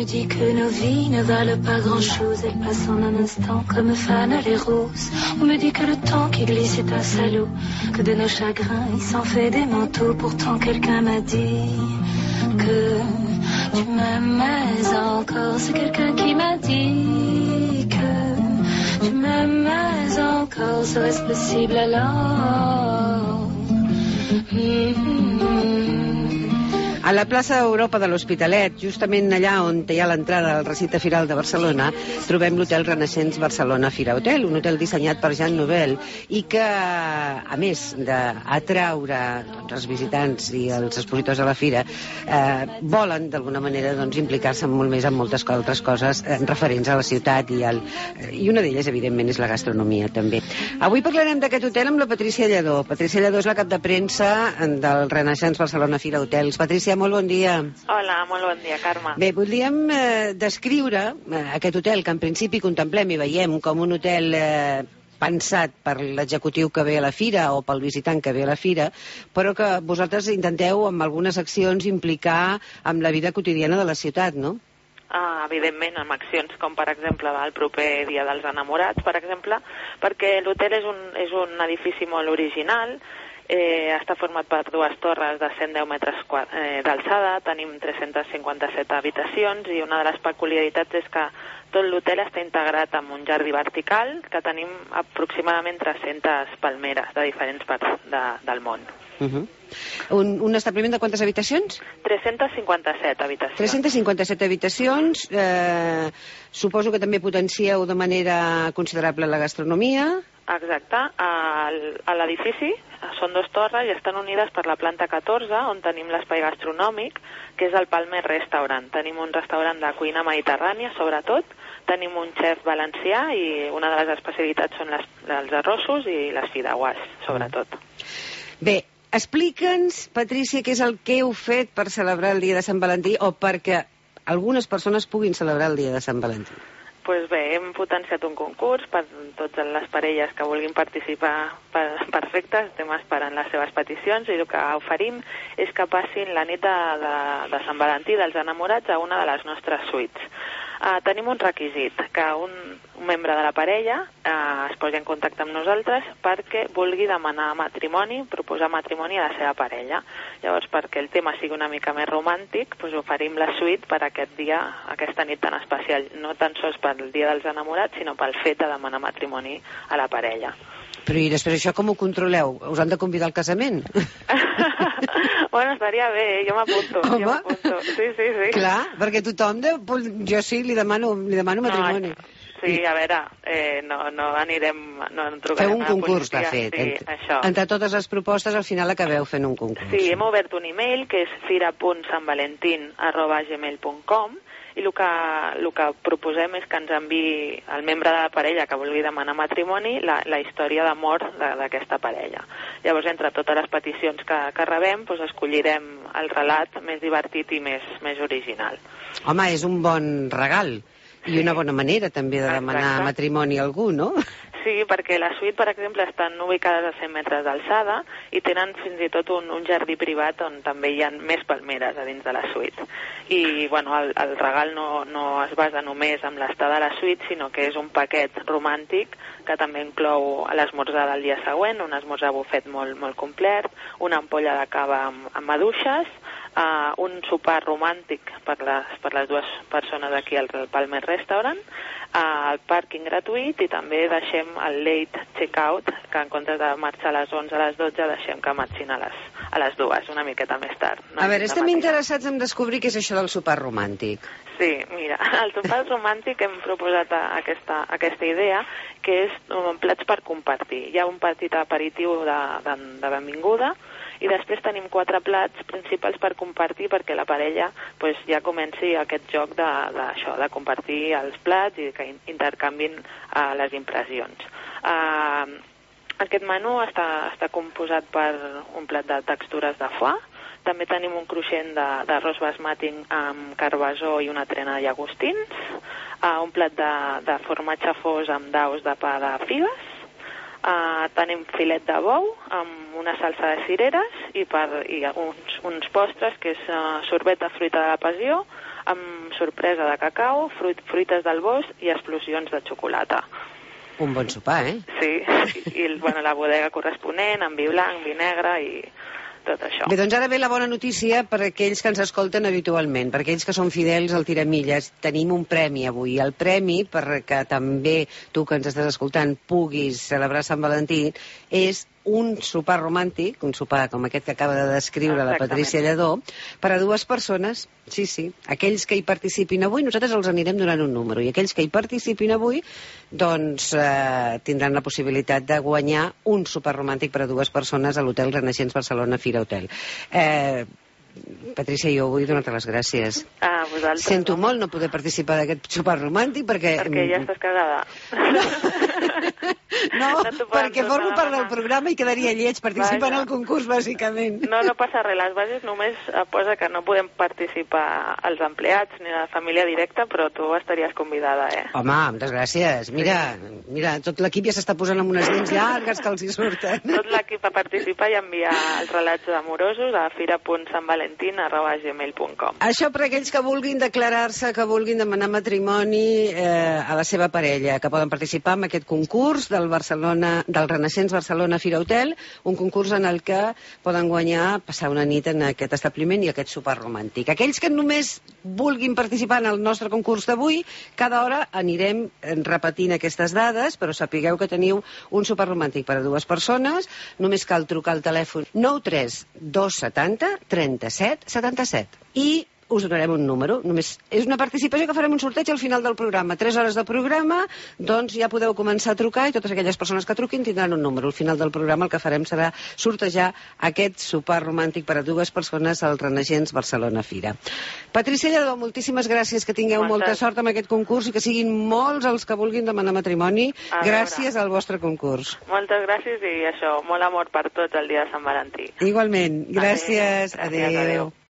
dit que nos vies ne valent pas grand-chose. Elles passent en un instant comme fanent les roses. On me dit que le temps qui glisse est un salaud, que de nos chagrins il s'en fait des manteaux. Pourtant quelqu'un m'a dit que tu m'aimais encore. C'est quelqu'un qui m'a dit que tu m'aimais encore. Serait-ce possible alors? A la plaça Europa de l'Hospitalet, justament allà on hi ha l'entrada al recinte firal de Barcelona, trobem l'hotel Renaissance Barcelona Fira Hotel, un hotel dissenyat per Jean Nouvel i que, a més d'atraure els visitants i els expositors de la fira, volen d'alguna manera implicar-se molt més en moltes altres coses referents a la ciutat i una d'elles, evidentment, és la gastronomia també. Avui parlarem d'aquest hotel amb la Patrícia Lledó. Patrícia Lledó és la cap de premsa del Renaissance Barcelona Fira Hotels. Patrícia, molt bon dia. Hola, molt bon dia, Carme. Bé, voldríem descriure aquest hotel que en principi contemplem i veiem com un hotel pensat per l'executiu que ve a la fira o pel visitant que ve a la fira, però que vosaltres intenteu amb algunes accions implicar amb la vida quotidiana de la ciutat, no? Evidentment, amb accions com per exemple el proper Dia dels Enamorats, per exemple, perquè l'hotel és un edifici molt original. Està format per dues torres de 110 metres d'alçada, tenim 357 habitacions i una de les peculiaritats és que tot l'hotel està integrat amb un jardí vertical que tenim aproximadament 300 palmeres de diferents parts del món. Un establiment de quantes habitacions? 357 habitacions. 357 habitacions. Suposo que també potencieu de manera considerable la gastronomia. Exacte. A l'edifici són dues torres i estan unides per la planta 14, on tenim l'espai gastronòmic, que és el Palmer Restaurant. Tenim un restaurant de cuina mediterrània, sobretot. Tenim un xef valencià i una de les especialitats són els arrossos i les fideuàs, sobretot. Bé, explica'ns, Patrícia, què és el que heu fet per celebrar el dia de Sant Valentí o perquè algunes persones puguin celebrar el dia de Sant Valentí. Doncs bé, hem potenciat un concurs per totes les parelles que vulguin participar. Perfecte, estem esperant les seves peticions i el que oferim és que passin la nit de Sant Valentí dels enamorats a una de les nostres suites. Tenim un requisit, que un membre de la parella es posi en contacte amb nosaltres perquè vulgui demanar matrimoni, proposar matrimoni a la seva parella. Llavors, perquè el tema sigui una mica més romàntic, oferim la suite per aquest dia, aquesta nit tan especial, no tan sols pel dia dels enamorats, sinó pel fet de demanar matrimoni a la parella. Però i després això com ho controleu? Us han de convidar al casament? Bueno, estaria bé, jo m'apunto. Home, sí. Clar, perquè tothom, jo sí, li demano matrimoni. Sí, a veure, no anirem... No feu un concurs, de fet. Sí, això. Entre totes les propostes, al final acabeu fent un concurs. Sí, hem obert un email, que és fira.sanvalentin@gmail.com, i el que proposem és que ens enviï el membre de la parella que vulgui demanar matrimoni la història d'amor d'aquesta parella. Llavors, entre totes les peticions que rebem, escollirem el relat més divertit i més original. Home, és un bon regal i una bona manera també de demanar matrimoni a algú, no? Sí, perquè la suite, per exemple, estan ubicades a 100 metres d'alçada i tenen fins i tot un jardí privat on també hi ha més palmeres a dins de la suite. I, bueno, el regal no es basa només en l'estada de la suite, sinó que és un paquet romàntic que també inclou l'esmorzar del dia següent, un esmorzar bufet molt complet, una ampolla de cava amb maduixes, un sopar romàntic per les dues persones aquí al Palmer Restaurant, el pàrquing gratuït i també deixem el late check-out, que en comptes de marxar a les 11 a les 12 deixem que marxin a les 2, una miqueta més tard. A veure, estem interessats en descobrir què és això del sopar romàntic. Sí, mira, el sopar romàntic hem proposat aquesta idea, que és plats per compartir. Hi ha un petit aperitiu de benvinguda, i després tenim 4 plats principals per compartir perquè la parella ja comenci aquest joc de compartir els plats i que intercanvin les impressions. Aquest menú està composat per un plat de textures de foie, també tenim un cruixent d'arròs basmati amb carbassó i una trena de llagostins, un plat de formatge fos amb daus de pa de figues, tenim filet de bou amb una salsa de cireres i uns postres, que és sorbet de fruita de la passió amb sorpresa de cacau, fruites del bosc i explosions de xocolata. Un bon sopar, eh? Sí, i la bodega corresponent, amb vi blanc, vi negre i tot això. Bé, doncs ara ve la bona notícia per a aquells que ens escolten habitualment, per aquells que són fidels al Tiramilles. Tenim un premi avui. El premi, perquè també tu que ens estàs escoltant puguis celebrar Sant Valentí, és un sopar romàntic, un sopar com aquest que acaba de descriure la Patrícia Lledó, per a 2 persones. Sí, sí. Aquells que hi participin avui, nosaltres els anirem donant un número, i aquells que hi participin avui, doncs tindran la possibilitat de guanyar un sopar romàntic per a 2 persones a l'Hotel Renaixents Barcelona Fira Hotel. Patrícia, jo vull donar-te les gràcies. A vosaltres. Sento molt no poder participar d'aquest sopar romàntic perquè... Perquè ja estàs casada. No, perquè formo part del programa i quedaria lleig participant al concurs, bàsicament. No passa res. Les bases només posa que no podem participar els empleats ni la família directa, però tu estaries convidada, eh? Home, moltes gràcies. Mira, tot l'equip ja s'està posant amb unes dents llargues que els hi surten. Tot l'equip a participar i enviar els relats amorosos a fira.sanvalentin@gmail.com. Això per aquells que vulguin declarar-se, que vulguin demanar matrimoni a la seva parella, que poden participar en aquest concurs del Renaixents Barcelona Fira Hotel, un concurs en el que poden guanyar, passar una nit en aquest establiment i aquest sopar romàntic. Aquells que només vulguin participar en el nostre concurs d'avui, cada hora anirem repetint aquestes dades, però sapigueu que teniu un sopar romàntic per a 2 persones. Només cal trucar al telèfon 93 270 37 77 i us donarem un número. Només és una participació que farem un sorteig al final del programa. 3 hores de programa, doncs ja podeu començar a trucar i totes aquelles persones que truquin tindran un número. Al final del programa el que farem serà sortejar aquest sopar romàntic per a 2 persones al Renaixents Barcelona Fira. Patrícia Lledó, moltíssimes gràcies, que tingueu molta sort amb aquest concurs i que siguin molts els que vulguin demanar matrimoni gràcies al vostre concurs. Moltes gràcies i això, molt amor per tots el dia de Sant Valentí. Igualment, gràcies. Adéu.